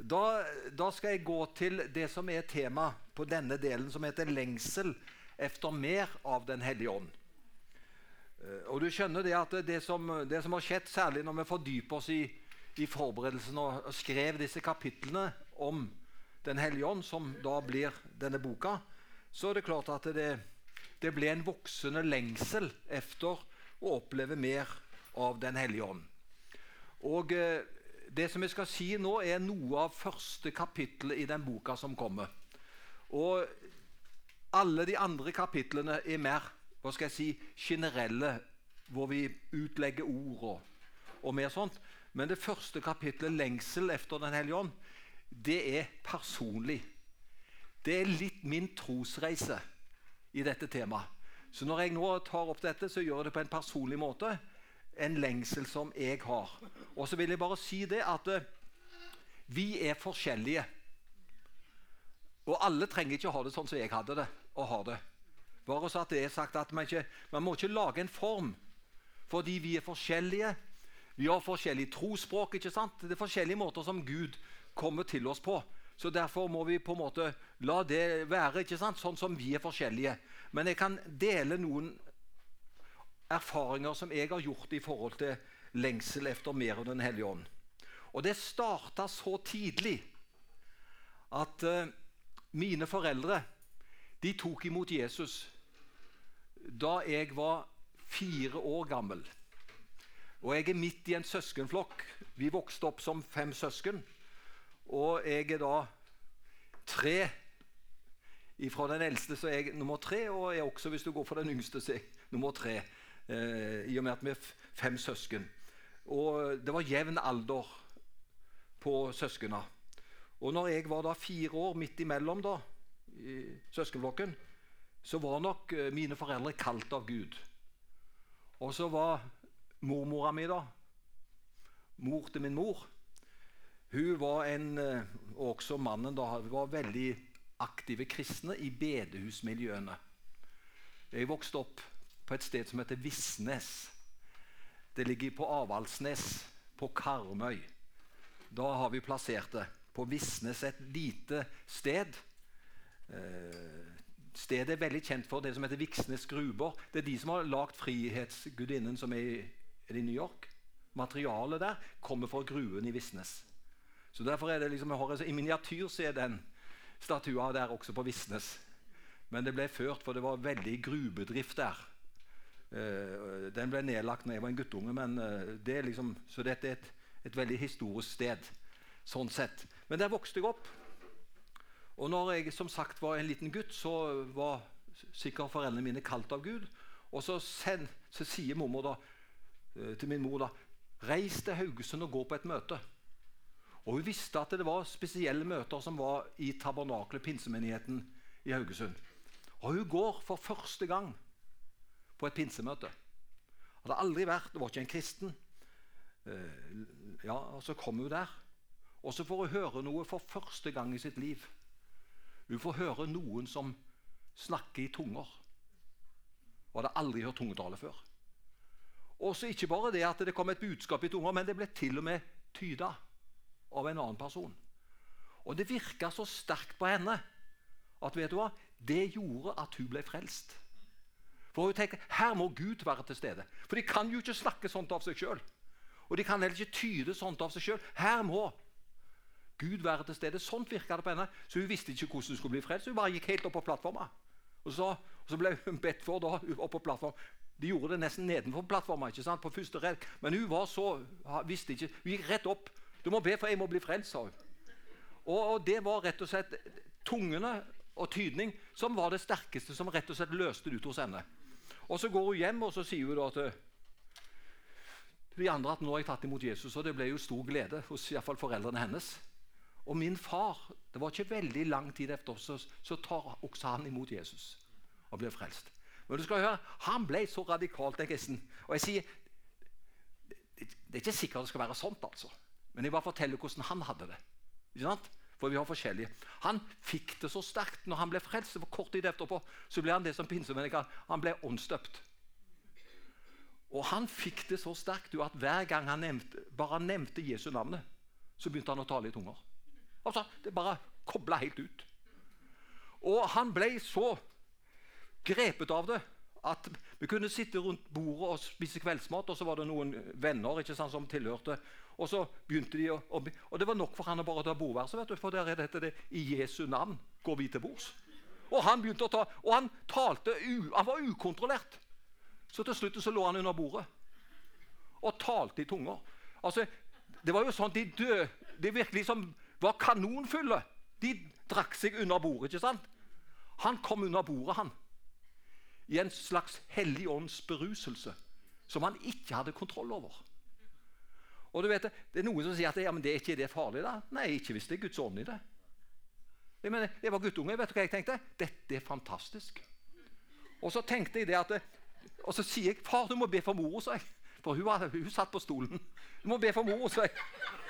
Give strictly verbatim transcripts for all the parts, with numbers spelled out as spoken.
Da, da skal jeg gå til det som er tema på denne delen, som heter lengsel efter mer av den hellige ånd. Og du skjønner det at det som, det som har skjedd, særlig når vi fordyper oss i, i forberedelsen og skrev disse kapitlene om den hellige ånd, som da blir denne boka, så er det klart at det, det ble en voksende lengsel efter å oppleve mer av den hellige ånd. Og eh, det som jeg skal si nå er noe av første kapittelet i den boka som kommer. Og alle de andre kapitlene er mer, hva skal jeg si, generelle, hvor vi utlegger ord og, og mer sånt. Men det første kapittelet, lengsel efter den hellige ånd, det er personlig. Det er litt min trosreise i dette temaet. Så når jeg nå tar opp dette, så gjør jeg det på en personlig måte. En lengsel som jeg har. Og så vil jeg bare si det at uh, vi er forskjellige. Og alle trenger ikke å ha det sånn som jeg hadde det, og har det. Bare så at det er sagt at man, ikke, man må ikke lage en form, fordi vi er forskjellige. Vi har forskjellige trospråk, ikke sant? Det er forskjellige måter som Gud kommer til oss på. Så derfor må vi på en måte la det være, ikke sant? Sånn som vi er forskjellige. Men jeg kan dele noen erfaringer som jeg har gjort i forhold til lengsel efter mer av den hellige ånd. Og det startet så tidlig at uh, mine foreldre, de tok imot Jesus da jeg var fire år gammel. Og jeg er midt i en søskenflokk. Vi vokste opp som fem søsken, og jeg er da tre ifra den eldste, så er jeg nummer tre, og jeg også, hvis du går for den yngste, så er jeg nummer tre. Eh, i og med at vi er fem søsken. Og det var jevn alder på søskene. Og når jeg var da fire år midt imellom da, i søskenflokken, så var nok eh, mine foreldre kalt av Gud. Og så var mormora mi da, mor til min mor, hun var en, eh, og også mannen da, var veldig aktive kristne i bedehusmiljøene. Jeg vokste opp på et sted som heter Vissnes. Det ligger på Avaldsnes, på Karmøy. Da har vi plassert det. På Vissnes, et lite sted. Eh, stedet er veldig kjent for det som heter Viksnes Gruber. Det er de som har lagt Frihetsgudinnen som er i, er i New York. Materialet der kommer fra gruen i Vissnes. Så derfor er det liksom, jeg har, i miniatyr så er den statua der også på Vissnes. Men det ble ført, for det var veldig grubedrift der. Uh, den ble nedlagt når jeg var en guttunge, men uh, det er liksom, så dette er et, et veldig historisk sted, sånn sett. Men der vokste jeg opp, og når jeg som sagt var en liten gutt, så var sikkert foreldrene mine kalt av Gud, og så, send, så sier mormor da, uh, til min mor da, reis til Haugesund og gå på et møte. Og hun visste at det var spesielle møter som var i tabernaklet, pinsemenigheten i Haugesund. Og hun går for første gang på et pinsemøte. Hadde aldri vært, det var ikke en kristen. Uh, ja, og så kom hun der. Og så får hun høre noe for første gang i sitt liv. Hun får høre noen som snakker i tunger. Og hadde aldri hørt tungetale før. Og så ikke bare det at det kom et budskap i tunger, men det ble til og med tyda av en annen person. Og det virket så sterkt på henne at, vet du hva, det gjorde at hun ble frelst. For hun tenker, her må Gud være til stede. For de kan jo ikke snakke sånt av seg selv. Og de kan heller ikke tyde sånt av seg selv. Her må Gud være til stede. Sånt virket det på henne. Så hun visste ikke hvordan hun skulle bli frelst. Hun bare gikk helt opp på plattformen. Og så, og så ble hun bedt for da, opp på plattformen. De gjorde det nesten nedenfor plattformen, ikke sant? På første redd. Men hun var så, visste ikke. Hun gikk rett opp. Du må be for jeg må bli frelst, sa hun. Og, og det var rett og slett tungene og tydning som var det sterkeste, som rett og slett løste det ut hos henne. Og så går hun hjem, og så sier hun da til de andre at nå har jeg tatt imot Jesus, og det ble jo stor glede hos i hvert fall foreldrene hennes. Og min far, det var ikke veldig lang tid efter, så, så tar også han imot Jesus og ble frelst. Men du skal høre, han ble så radikalt en kristen. Og jeg sier, det, det er ikke sikkert det skal være sånt altså. Men jeg bare forteller hvordan han hadde det. Ikke sant? For vi har forskjellige. Han fikk det så sterkt når han ble frelst. For kort tid etterpå så ble han det som pinsemenn. Han ble åndsdøpt. Og han fikk det så sterkt at hver gang han nevnte, bare nevnte Jesu navnet, så begynte han å tale i tunger. Altså, det bare koblet helt ut. Og han ble så grepet av det at vi kunne sitte rundt bordet og spise kveldsmat, og så var det noen venner, ikke sant, som tilhørte. Og så begynte de å, og det var nok for han å bare ta bordværelse, vet du, for der er dette det, i Jesu navn går vi til bords. Og han begynte å ta, og han talte, u, han var ukontrollert. Så til slutt så lå han under bordet og talte i tunger. Altså, det var jo sånn, de døde, de virkelig som var kanonfulle. De drakk seg under bordet, ikke sant? Han kom under bordet, han. I en slags hellig ånds beruselse, som han ikke hadde kontroll over. Og du vet, det er noen som sier at ja, men det er ikke det farlig da. Nei, ikke hvis det er Guds ånd i det. Jeg mener, jeg var guttunge, vet du hva jeg tenkte? Dette er fantastisk. Og så tenkte jeg det at, og så sier jeg, far, du må be for mor, sa jeg. For hun, var, hun satt på stolen. Du må be for mor, sa jeg.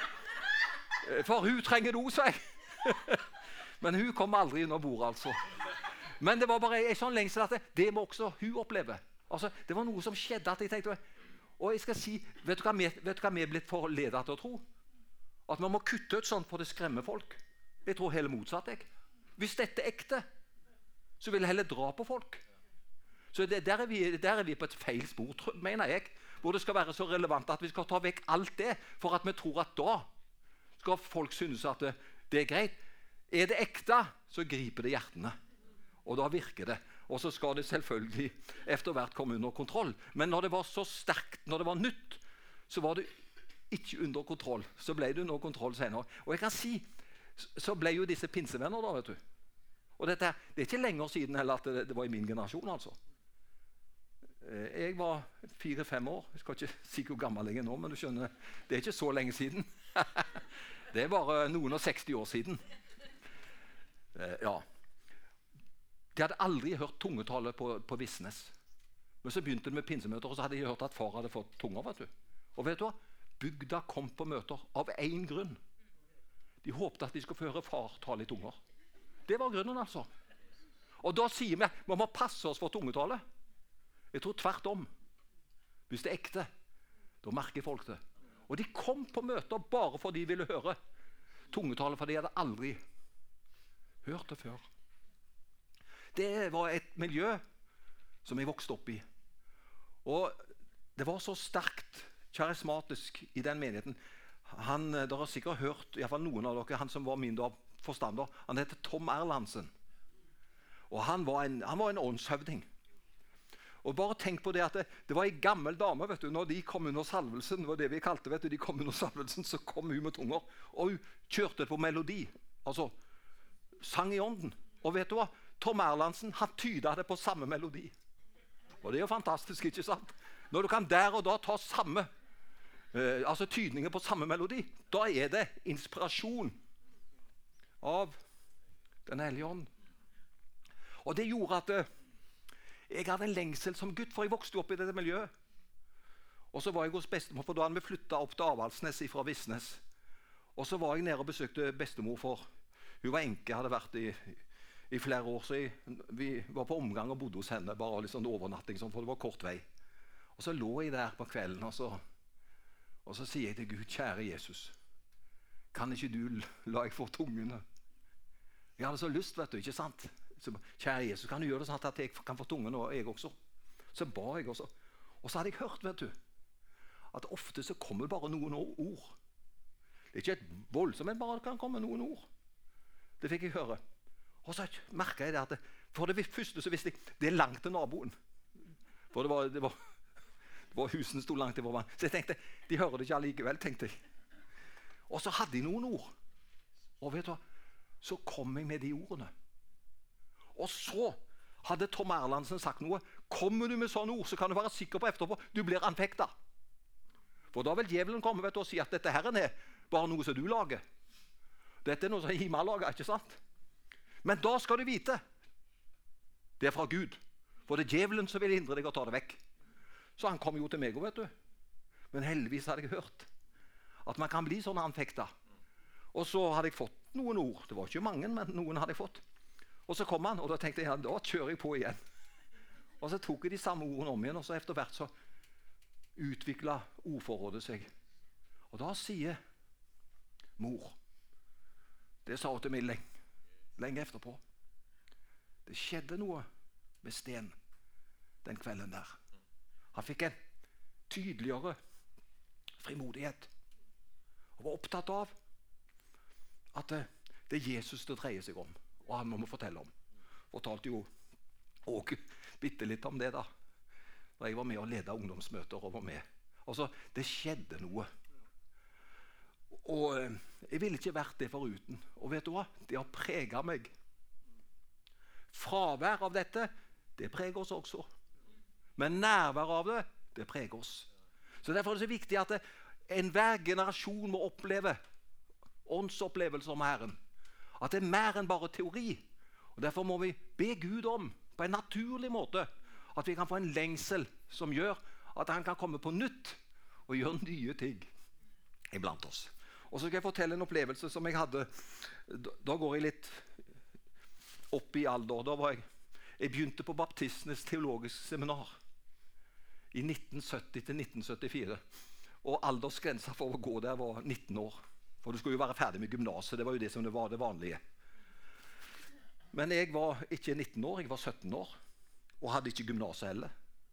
For hun trenger do, sa jeg. Men hun kom aldri under bordet, altså. Men det var bare en sånn lengsel at det, det må også hun oppleve. Altså, det var noe som skjedde at jeg tenkte, og jeg skal si, vet du hva vi, vet du hva vi er blitt forledet til å tro? At man må kutte ut sånt for det skremmer folk. Jeg tror heller motsatt, jeg. Hvis dette er ekte, så vil jeg heller dra på folk. Så det, der, er vi, der er vi på et feil spor, mener jeg. Hvor det skal være så relevant at vi skal ta vekk alt det, for at vi tror at da skal folk synes at det, det er greit. Er det ekte, så griper det hjertene. Og da virker det. Og så skal det selvfølgelig etter hvert komme under kontroll. Men når det var så sterkt, når det var nytt, så var det ikke under kontroll. Så ble det under kontroll senere. Og jeg kan si, så ble jo disse pinsevenner da, vet du. Og dette, det er ikke lenger siden heller at det, det var i min generasjon, altså. Jeg var fire-fem år. Jeg skal ikke si hvor gammel jeg er nå, men du skjønner, det er ikke så lenge siden. Det er bare noen og seksti år siden. Ja. De hadde aldri hørt tungetale på, på Vissnes. Men så begynte det med pinsemøter, og så hadde de hørt at far hadde fått tunger, vet du. Og vet du hva? Bygda kom på møter av en grunn. De håpte at de skulle få høre far tale i tunger. Det var grunnen, altså. Og da sier vi, vi må passe oss for tungetale. Jeg tror tvert om. Hvis det er ekte, da merker folk det. Og de kom på møter bare fordi de ville høre tungetale, for de hadde aldri hørt det før. Det var et miljø som jeg vokste opp i. Og det var så sterkt karismatisk i den menigheten. Han, dere har sikkert hørt, i hvert fall noen av dere, han som var min forstander, han heter Tom Erlandsen. Og han var en, han var en åndshøvding. Og bare tenk på det at det, det var en gammel dame, vet du, når de kom under salvelsen, det var det vi kalte, vet du, de kom under salvelsen, så kom hun med tunger, og hun kjørte på melodi, altså sang i ånden. Og vet du hva? Tom Erlandsen, han tydet det på samme melodi. Og det er jo fantastisk, ikke sant? Når du kan der og da ta samme, eh, altså tydninger på samme melodi, da er det inspirasjon av den hellige ånd. Og det gjorde at eh, jeg hadde en lengsel som gutt, for jeg vokste opp i dette miljøet. Og så var jeg hos bestemor, for da hadde vi flyttet opp til Avaldsnes fra Vissnes. Og så var jeg nede og besøkte bestemor, for hun var enke, hadde vært i, i flere år, så jeg, vi var på omgang og bodde hos henne, bare litt sånn overnatting, for det var kort vei. Og så lå jeg der på kvelden, og så, og så sier jeg til Gud, kjære Jesus, kan ikke du la jeg få tungene? Jeg hadde så lyst, vet du, ikke sant? Så, kjære Jesus, kan du gjøre det sånn at jeg kan få tungen, og jeg også? Så ba jeg også. Og så hadde jeg hørt, vet du, at ofte så kommer bare noen ord. Det er ikke et voldsomt, men bare kan komme noen ord. Det fikk jeg høre. Og så merket jeg det at det, for det første så visste jeg, det er langt til naboen. For det var, det var, det var husene stod langt til hverandre. Så jeg tenkte, de hører det ikke allikevel, tenkte jeg. Og så hadde de noen ord. Og vet du hva? Så kom jeg med de ordene. Og så hadde Tom Erlandsen sagt noe. Kommer du med sånne ord, så kan du være sikker på etterpå, du blir anfektet. For da vil djevelen komme, vet du, og si at dette her er bare noe som du lager. Dette er noe som himmel lager, ikke sant? Men da skal du vite, det er fra Gud. For det er djevelen som vil hindre deg å ta det vekk. Så han kom jo til meg, vet du. Men heldigvis hadde jeg hørt at man kan bli sånn anfektet. Og så hadde jeg fått noen ord. Det var ikke mange, men noen hadde jeg fått. Og så kom han, og da tenkte jeg, ja, da kjører jeg på igjen. Og så tok jeg de samme ordene om igjen, og så etter hvert så utviklet ordforrådet seg. Og da sier mor, det Det sa hun til meg lenge, lenge etterpå. Det skjedde noe med Sten den kvelden der. Han fikk en tydeligere frimodighet. Og var opptatt av at det, det er Jesus det dreier seg om, og han må vi fortelle om. Fortalte jo også bitte litt om det da, da jeg var med og ledet ungdomsmøter og var med. Altså, det skjedde noe. Og jeg ville ikke vært det foruten. Og vet du hva? Det har preget meg. Fravær av dette, det preger oss også. Men nærvær av det, det preger oss. Så derfor er det så viktig at enhver generasjon må oppleve åndsopplevelser med Herren. At det er mer enn bare teori. Og derfor må vi be Gud om, på en naturlig måte, at vi kan få en lengsel som gjør at han kan komme på nytt og gjøre nye ting iblant oss. Og så skal jeg fortelle en opplevelse som jeg hadde. Da går jeg litt opp i alder. Da var jeg, jeg begynte på Baptistenes teologiske seminar i nitten sytti til nitten syttifire. Og aldersgrensa for å gå der var nitten år. For du skulle jo være ferdig med gymnaset. Det var jo det som det var det vanlige. Men jeg var ikke nitten år, jeg var sytten år. Og hadde ikke gymnaset heller.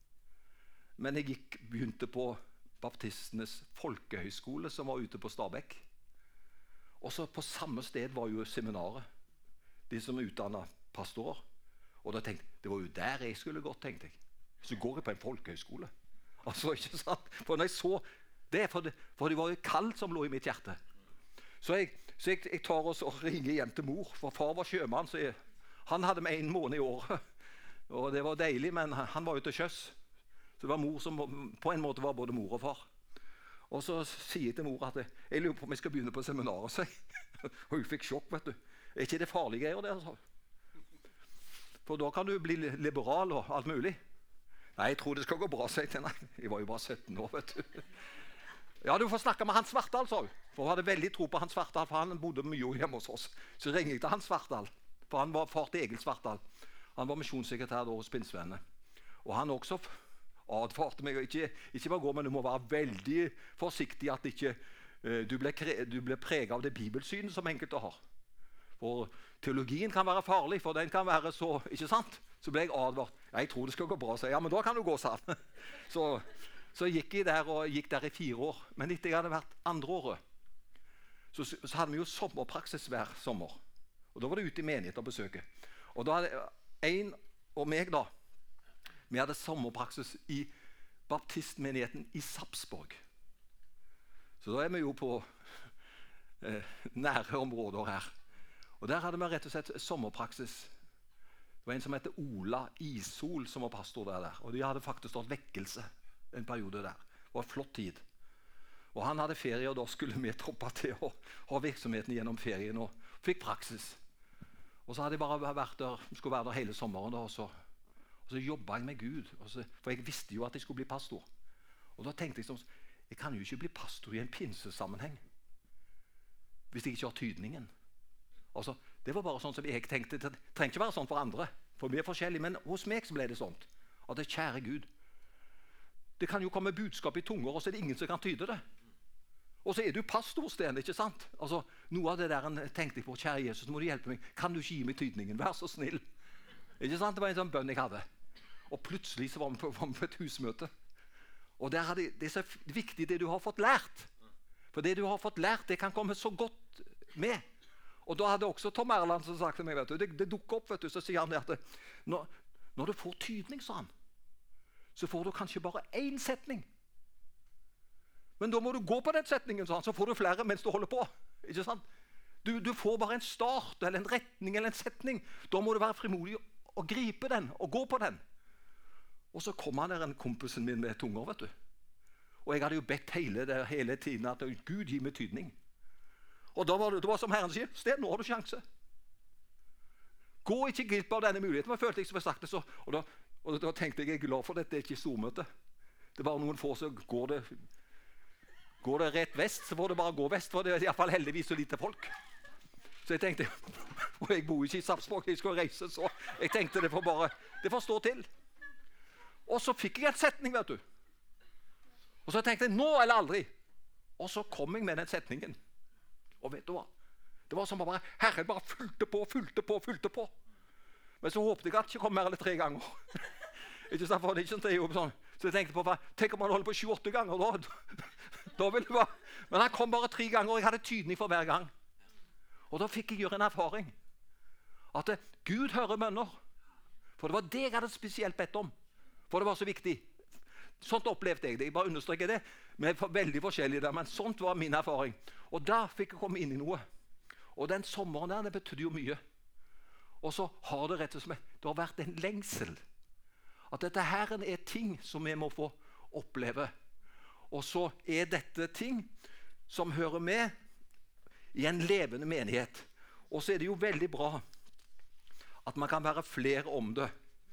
Men jeg gikk, begynte på Baptistenes folkehøyskole som var ute på Stabekk. Og så på samme sted var jo seminaret. De som utdannet pastorer. Og da tenkte jeg, det var jo der jeg skulle gått, tenkte jeg. Så går jeg på en folkehøyskole. Altså, ikke sant? For når jeg så det, for det, for det var jo kaldt som lå i mitt hjerte. Så jeg, så jeg, jeg tar oss og ringer hjem til mor, for far var sjømann, så jeg, han hadde med en måned i året. Og det var deilig, men han var jo til sjøs. Så det var mor som på en måte var både mor og far. Og så sier jeg til mor at jeg, jeg lurer på om jeg skal begynne på seminaret, så jeg. Og hun fikk sjokk, vet du. Er ikke det farlige greier det, altså? For da kan du bli liberal og alt mulig. Nei, jeg tror det skal gå bra, sier jeg til henne. Jeg var jo bare sytten år, vet du. Ja, du får snakke med Hans Svartdal, sa hun. For hun hadde veldig tro på Hans Svartdal, for han bodde mye hjemme hos oss. Så ringer jeg til Hans Svartdal, for han var far til Egil Svartdal. Han var misjonssekretær da hos Pinnsvennene. Og han også advarte meg, ikke, ikke bare gå, men du må være veldig forsiktig at ikke, uh, du ble, du ble preget av det bibelsynet som enkelte har. For teologien kan være farlig, for den kan være så, ikke sant? Så ble jeg advart. Jeg tror det skal gå bra, så ja, men da kan du gå, sa han. Så, så gikk jeg der, og gikk der i fire år. Men etter jeg hadde vært andre året, så, så hadde vi jo sommerpraksis hver sommer. Og da var det ute i menighet og besøke. Og da hadde en og meg da, vi hadde sommerpraksis i baptistmenigheten i Sarpsborg. Så da er vi jo på eh, nære områder her. Og der hadde vi rett og slett sommerpraksis. Det var en som heter Ola Isol som var pastor der, der. Og de hadde faktisk stått vekkelse en periode der. Det var en flott tid. Og han hadde ferie, og da skulle vi troppe til å ha virksomheten gjennom ferien og fikk praksis. Og så hadde jeg bare vært der, skulle være der hele sommeren da, og så, og så jobbet jeg med Gud. Og så, for jeg visste jo at jeg skulle bli pastor. Og da tenkte jeg sånn, jeg kan jo ikke bli pastor i en pinsesammenheng hvis jeg ikke har tydningen. Altså, det var bare sånn som jeg tenkte. Det trenger ikke være sånn for andre, for vi er forskjellige, men hos meg så ble det sånt. At det kjære Gud, det kan jo komme budskap i tunger, og så er det ingen som kan tyde det. Og så er du pastor, Sten, ikke sant? Altså, noe av det der tenkte jeg på, kjære Jesus, må du hjelpe meg. Kan du ikke gi meg tydningen? Vær så snill. Ikke sant? Det var en sånn bønn jeg hadde. Og plutselig så var vi på, var vi på et husmøte. Og der hadde, det er så viktig det du har fått lært. For det du har fått lært, det kan komme så godt med. Og da hadde også Tom Erland som sagt til meg, vet du, det, det dukker opp, vet du, så sier han det at når, når du får tydning, sa han, så får du kanskje bare én setning. Men da må du gå på den setningen, sa han, så får du flere mens du holder på. Ikke sant? Du, du får bare en start, eller en retning, eller en setning. Da må du være frimodig og gripe den, og gå på den. Og så kom han der en kompisen min med tunger, vet du. Og jeg hadde jo bedt hele, det, hele tiden at Gud gi meg tydning. Og da var det, det var som Herren sier, Sten, nå har du sjanse. Gå ikke glipp av denne muligheten. Men jeg følte jeg som jeg sagt det så. Og da, og da tenkte jeg, jeg er glad for dette, det er ikke stormøte. Det er bare noen få, så går det, går det rett vest, så får det bare gå vest, for det er i hvert fall heldigvis så lite folk. Så jeg tenkte, og jeg bor ikke i Sarpsborg, jeg skal reise, så jeg tenkte det får bare, det får stå til. Og så fikk jeg en setning, vet du. Og så tenkte jeg, nå eller aldri. Og så kom jeg med den setningen. Og vet du hva? Det var som bare, Herren bare fulgte på, fulgte på, fulgte på. Men så håpte jeg at det ikke kom mer eller tre ganger. Ikke sant, for det ikke det er jo sånn. Så jeg tenkte på, tenk om han holder på sju-åtte ganger da. Da ville det være. Men han kom bare tre ganger, og jeg hadde tydning for hver gang. Og da fikk jeg gjøre en erfaring. At det, Gud hører bønner. For det var det jeg hadde spesielt bedt om. For det var så viktig. Sånt opplevde jeg det. Jeg bare understreker det. Vi er veldig forskjellige der, men sånt var min erfaring. Og da fikk jeg komme inn i noe. Og den sommeren der, det betydde jo mye. Og så har det rett og slett, det har vært en lengsel. At dette her er ting som vi må få oppleve. Og så er dette ting som hører med i en levende menighet. Og så er det jo veldig bra at man kan være flere om det.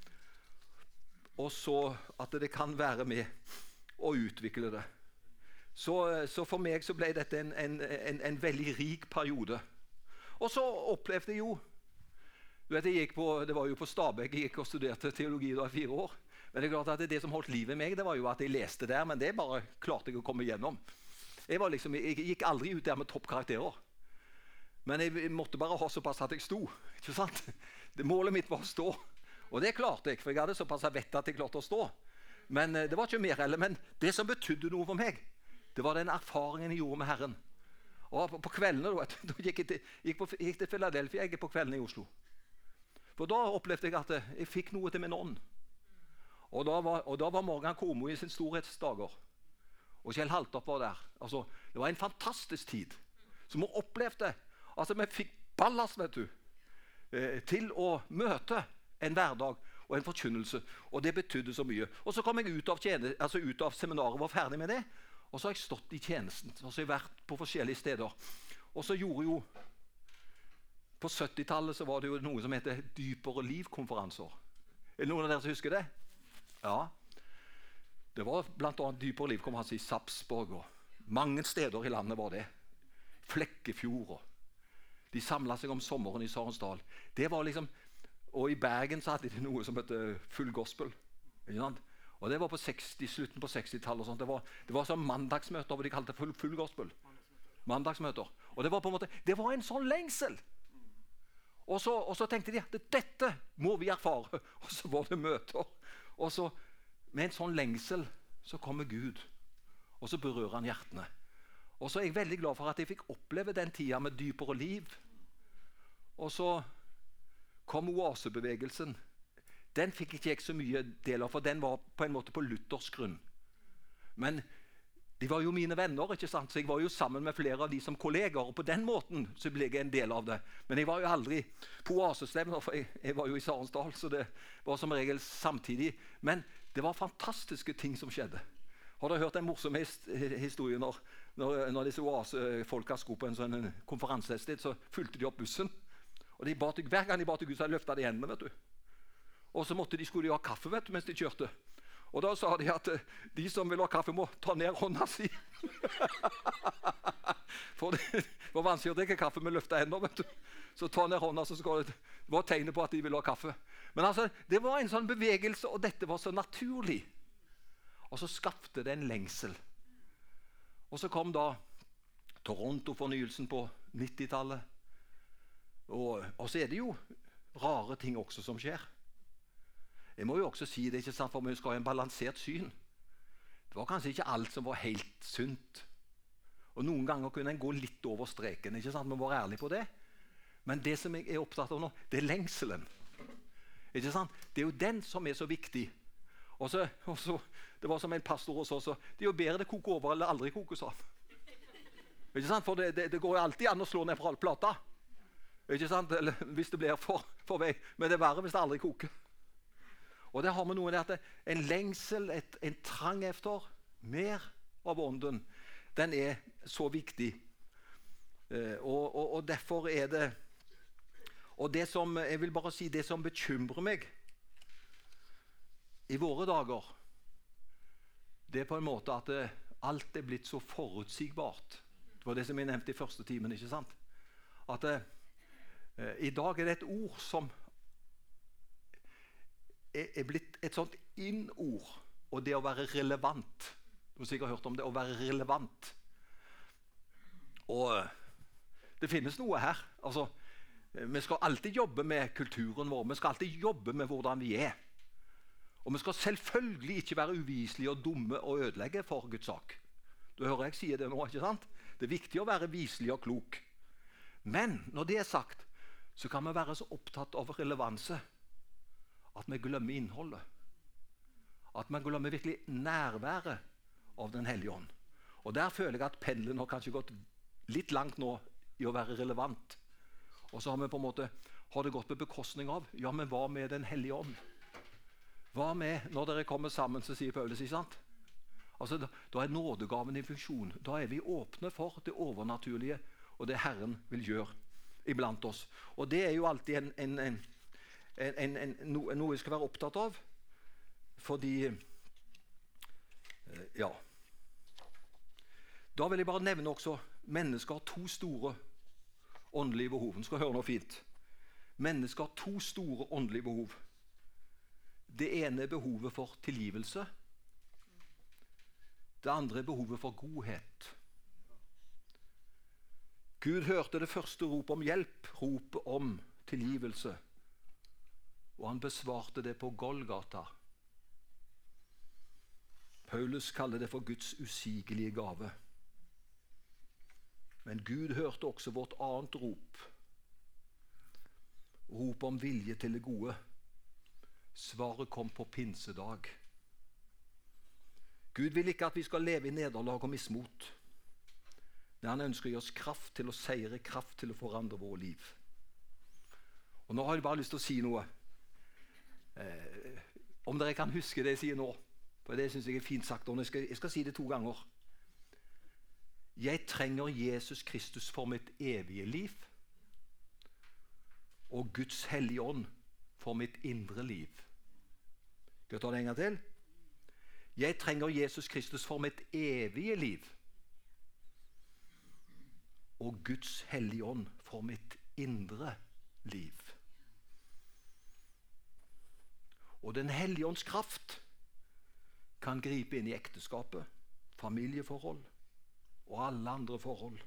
Og så at det kan være med å utvikle det. Så, så for meg så ble dette en, en, en, en veldig rik periode. Og så opplevde jeg jo, du vet, jeg gikk på, det var jo på Stabæk, jeg gikk og studerte teologi da i fire år. Men det er klart at det som holdt livet i meg, det var jo at jeg leste der, men det bare klarte jeg å komme igjennom. Jeg, var liksom, jeg gikk aldri ut der med toppkarakterer. Men jeg måtte bare ha såpass at jeg sto, ikke sant? Det målet mitt var å stå. Og det klarte jeg, for jeg hadde såpass vett at jeg klarte å stå. Men det var ikke mer heller. Men det som betydde noe for meg, det var den erfaringen jeg gjorde med Herren. Og på, på kveldene, da, da gikk jeg til, gikk på, gikk til Philadelphia, jeg gikk på kveldene i Oslo. For da opplevde jeg at jeg fikk noe til min ånd. Og da var, og da var Morgan Komo i sin storhetsdager. Og Kjell Haltorp var der. Altså, det var en fantastisk tid. Som vi opplevde. Altså, vi fikk ballast, vet du, eh, til å møte en hverdag og en forkynnelse. Og det betydde så mye. Og så kom jeg ut av, tjene, altså ut av seminaret, var ferdig med det. Og så har jeg stått i tjenesten. Og så har jeg vært på forskjellige steder. Og så gjorde jo på syttitallet så var det jo noe som heter Dypere liv-konferanser. Er det noen av dere som husker det? Ja. Det var blant annet Dypere liv-konferanser i Sarpsborg, og mange steder i landet var det. Flekkefjord. De samlet seg om sommeren i Sarensdal. Det var liksom, og i Bergen så hadde de noe som heter Full Gospel. Ikke sant? Og det var på seksti, slutten på sekstitallet og sånt. Det var, det var sånn mandagsmøter, hvor de kalte det full, full gospel. Mandagsmøter. Og det var på en måte, det var en sånn lengsel. Og så, og så tenkte de at dette må vi erfare. Og så var det møter. Og så med en sånn lengsel så kommer Gud. Og så berører han hjertene. Og så er jeg veldig glad for at jeg fikk oppleve den tida med dypere liv. Og så kom oasebevegelsen. Den fikk ikke jeg så mye del av, for den var på en måte på Luthers grunn. Men de var jo mine venner, ikke sant? Så jeg var jo sammen med flere av de som kolleger, og på den måten så ble jeg en del av det. Men jeg var jo aldri på oasestevner, for jeg, jeg var jo i Sarensdal, så det var som regel samtidig. Men det var fantastiske ting som skjedde. Har dere hørt en morsom historie når, når, når disse oasefolka skulle på en sånn konferanse et sted, så fulgte de opp bussen. Og de ba til, hver gang de ba til Gud, så løftet de hendene, vet du. Og så måtte de, skulle de ha kaffe, vet du, mens de kjørte. Og da sa de at de som vil ha kaffe må ta ned hånda si. For det var vanskelig å drikke kaffe med løfta hender, vet du. Så ta ned hånda, så skal det, det var tegnet på at de ville ha kaffe. Men altså, det var en sånn bevegelse, og dette var så naturlig. Og så skapte det en lengsel. Og så kom da Toronto-fornyelsen på nittitallet. Og, og så er det jo rare ting også som skjer. Jeg må jo også si det, ikke sant, for vi skal ha en balansert syn. Det var kanskje ikke alt som var helt sunt. Og noen ganger kunne en gå litt over streken, ikke sant, men være ærlig på det. Men det som jeg er opptatt av nå, det er lengselen. Ikke sant? Det er jo den som er så viktig. Og så, og så, det var som en pastor hos oss, det er jo bedre det koker over eller aldri kokes av. Ikke sant? For det, det, det går jo alltid an å slå ned fra all plata. Ikke sant? Eller hvis det blir for, for vei. Men det er verre hvis det aldri koker. Og det har med noe med at en lengsel, et, en trang efter mer av ånden, den er så viktig. Eh, og, og, og derfor er det, og det som, jeg vil bare si, det som bekymrer meg i våre dager, det er på en måte at det, alt er blitt så forutsigbart. Det var det som jeg nevnte i første timen, ikke sant? At det, eh, i dag er det et ord som er blitt et sånt inn-ord, og det å være relevant. Du har sikkert hørt om det, å være relevant. Og Det finnes noe her. Altså, vi skal alltid jobbe med kulturen vår. Vi skal alltid jobbe med hvordan vi er. Og vi skal selvfølgelig ikke være uviselige og dumme og ødelegge for Guds sak. Du hører jeg sier det nå, ikke sant? Det er viktig å være viselig og klok. Men når det er sagt, så kan vi være så opptatt av relevanse at vi glemmer innholdet. At vi glemmer virkelig nærværet av Den hellige ånd. Og der føler jeg at pendelen har kanskje gått litt langt nå i å være relevant. Og så har vi på en måte, har det gått på bekostning av, ja, men hva med Den hellige ånd? Hva med når dere kommer sammen, så sier Paulus, ikke sant? Altså, da, da er nådegaven i funksjon. Da er vi åpne for det overnaturlige, og det Herren vil gjøre iblant oss. Og det er jo alltid en, en, en, en, en, no, noe vi skal være opptatt av, fordi, ja. Da vil jeg bare nevne også, mennesker har to store åndelige behov. Du skal høre noe fint. Mennesker har to store åndelige behov. Det ene er behovet for tilgivelse. Det andre er behovet for godhet. Gud hørte det første ropet om hjelp, ropet om tilgivelse. Og han besvarte det på Golgata. Paulus kaller det for Guds usigelige gave. Men Gud hørte også vårt annet rop. Rop om vilje til det gode. Svaret kom på pinsedag. Gud vil ikke at vi skal leve i nederlag og mismot. Men han ønsker å gi oss kraft til å seire, kraft til å forandre våre liv. Og nå har jeg bare lyst til å si noe. Eh, om dere kan huske det jeg sier nå, for det synes jeg er fint sagt, og jeg skal, jeg skal si det to ganger. Jeg trenger Jesus Kristus for mitt evige liv, og Guds hellige ånd for mitt indre liv. Skal jeg ta det en gang til? Jeg trenger Jesus Kristus for mitt evige liv, og Guds hellige ånd for mitt indre liv. Og Den hellige ånds kraft kan gripe inn i ekteskapet, familieforhold og alle andre forhold.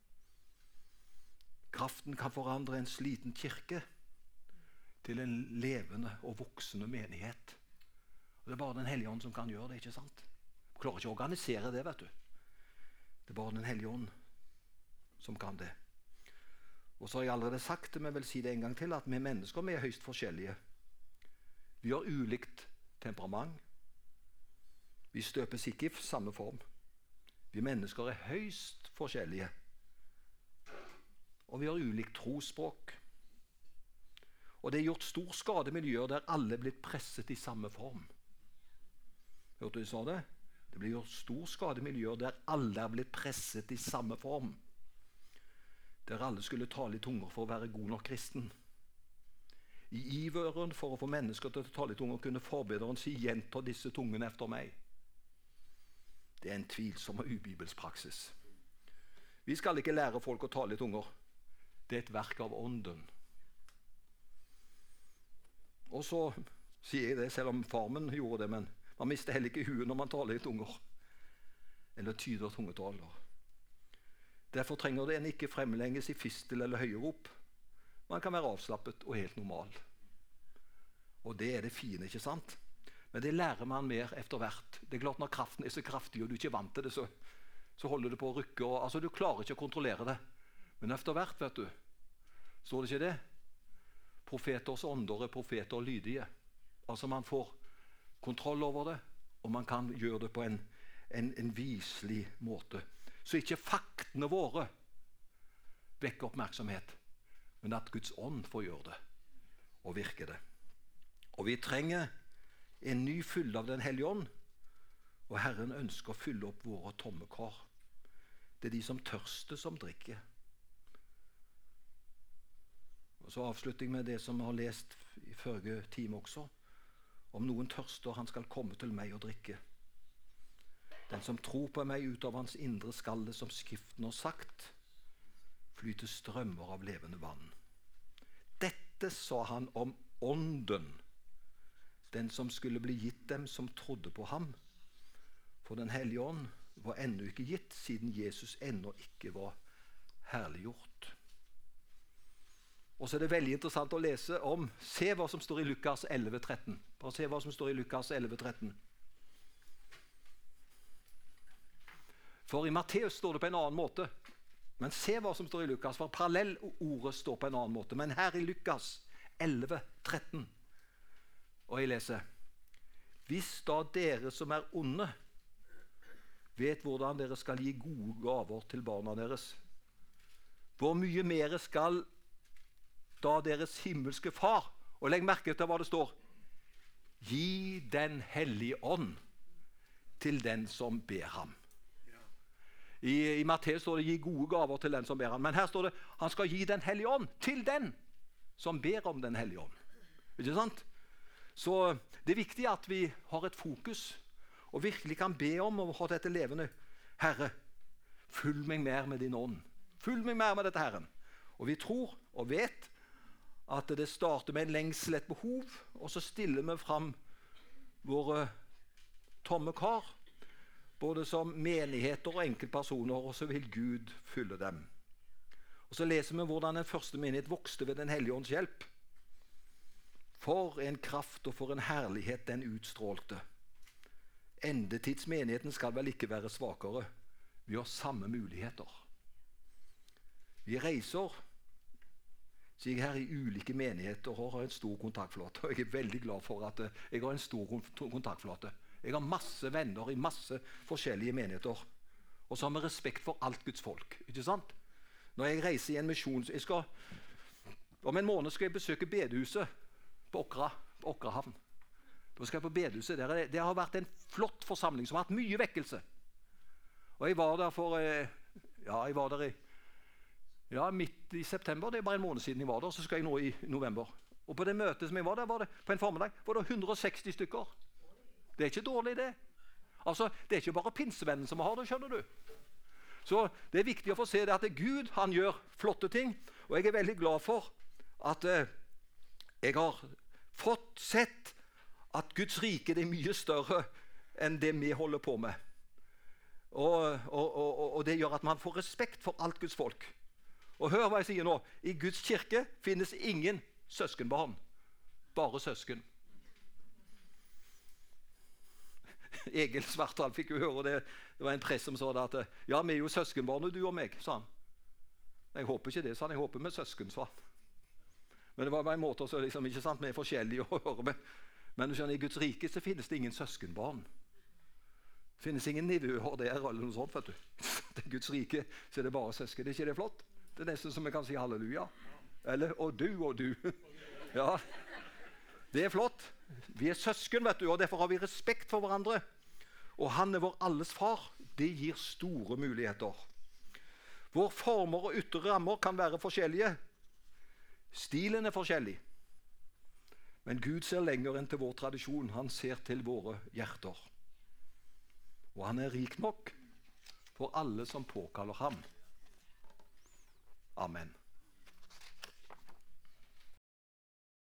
Kraften kan forandre en sliten kirke til en levende og voksende menighet. Og det er bare Den hellige ånd som kan gjøre det, ikke sant? Du klarer ikke å organisere det, vet du. Det er bare Den hellige ånd som kan det. Og så har jeg allerede sagt det, men jeg vil si det en gang til, at vi mennesker vi er høyst forskjellige. Vi har ulikt temperament. Vi støpes ikke i samme form. Vi mennesker er høyst forskjellige. Og vi har ulikt trosspråk. Og det er gjort stor skade i miljøer der alle er blitt presset i samme form. Hørte du sa det? Det blir gjort stor skade i miljøer der alle er blitt presset i samme form. Der alle skulle tale i tunger for å være god nok kristen. I iveren for å få mennesker til å tale i tunger kunne forbederen si «Gjenta disse tungene efter meg». Det er en tvilsom og ubibelsk praksis. Vi skal ikke lære folk å tale i tunger. Det er et verk av ånden. Og så sier jeg det, selv om farmen gjorde det, men man mister heller ikke huet når man taler i tunger. Eller tyder tungetaler. Derfor trenger det en ikke fremlenges i fistel eller høyerop. Man kan være avslappet og helt normal. Og det er det fine, ikke sant? Men det lærer man mer etter hvert. Det er klart når kraften er så kraftig og du ikke er vant til det, så, så holder det på å rykke. Og, altså, du klarer ikke å kontrollere det. Men etter hvert, vet du, står det ikke det? Profeters ånder er profeter lydige. Altså man får kontroll over det, og man kan gjøre det på en, en, en viselig måte. Så ikke faktene våre vekker oppmerksomhet, men at Guds ånd får gjøre det, og virke det. Og vi trenger en ny fylle av Den hellige ånd, og Herren ønsker å fylle opp våre tomme kar. Det er de som tørster som drikker. Og så avslutter jeg med det som jeg har lest i forrige time også. Om noen tørster, han skal komme til meg og drikke. Den som tror på meg, ut av hans indre skalle, som Skriften har sagt, flyter strømmer av levende vann. Dette sa han om ånden, den som skulle bli gitt dem som trodde på ham. For Den hellige ånd var ennå ikke gitt, siden Jesus ennå ikke var herliggjort. Og så er det veldig interessant å lese om, se hva som står i Lukas elleve tretten. Bare se hva som står i Lukas elleve tretten. For i Matteus står det på en annen måte. Men se hva som står i Lukas, for parallellordet står på en annen måte. Men her i Lukas elleve tretten, og jeg leser, hvis da dere som er onde, vet hvordan dere skal gi gode gaver til barna deres, hvor mye mer skal da deres himmelske far, og legg merke til hva det står, gi den hellige ånd til den som ber ham. I, i Matteus står det gi gode gaver til den som ber ham, men her står det han skal gi den hellige ånd til den som ber om den hellige ånd. Ikke sant? Så det er viktig at vi har et fokus og virkelig kan be om å ha dette levende. Herre, fyll meg mer med din ånd. Fyll meg mer med dette, Herren. Og vi tror og vet at det starter med en lengsel, et behov, og så stiller vi fram våre tomme kar, både som menigheter og enkeltpersoner, og så vil Gud fylle dem. Og så leser vi hvordan den første menighet vokste ved den hellige ånds hjelp. For en kraft og for en herlighet den utstrålte. Endetidsmenigheten skal vel ikke være svakere. Vi har samme muligheter. Vi reiser, sier jeg her, i ulike menigheter og har en stor kontaktflate. Og jeg er veldig glad for at jeg har en stor kontaktflate. Jeg har masse venner i masse forskjellige menigheter. Og så har vi respekt for alt Guds folk. Ikke sant? Når jeg reiser i en misjon, jeg skal, om en måned skal jeg besøke bedehuset på Åkra, på Åkrahavn. Da skal jeg på bedehuset. Det, det har vært en flott forsamling som har hatt mye vekkelse. Og jeg var der for, ja, jeg var der i, ja, midt i september, det er bare en måned siden jeg var der, så skal jeg nå i november. Og på det møtet som jeg var der, var det, på en formiddag, var det hundre og seksti stykker. Det er ikke dårlig det. Altså, det er ikke bare pinsevennen som har det, skjønner du. Så det er viktig å få se det at det er Gud, han gjør flotte ting, og jeg er veldig glad for at eh, jeg har fått sett at Guds rike er mye større enn det vi holder på med. Og, og, og, og det gjør at man får respekt for alt Guds folk. Og hør hva jeg sier nå. I Guds kirke finnes ingen søskenbarn, bare søsken. Egil Svartdal fikk jo høre det. Det var en prest som sa det at ja, vi er jo søskenbarn, du og meg, sa han. Jeg håper ikke det, sa han. Jeg håper vi er søsken, sa han. Men det var bare en måte så liksom, ikke sant, vi er forskjellige å høre med. Men du skjønner, i Guds rike så finnes det ingen søskenbarn. Det finnes ingen nivåer der eller noe sånt, vet du. Det er Guds rike, så er det bare søsken. Det er ikke det flott? Det er nesten som vi kan si halleluja. Eller, og du, og du. Ja, det er flott. Vi er søsken, vet du, og derfor har vi respekt for hverandre. Og han er vår alles far. Det gir store muligheter. Vår former og ytre rammer kan være forskjellige. Stilen er forskjellig. Men Gud ser lenger enn til vår tradisjon. Han ser til våre hjerter. Og han er rik nok for alle som påkaller ham. Amen.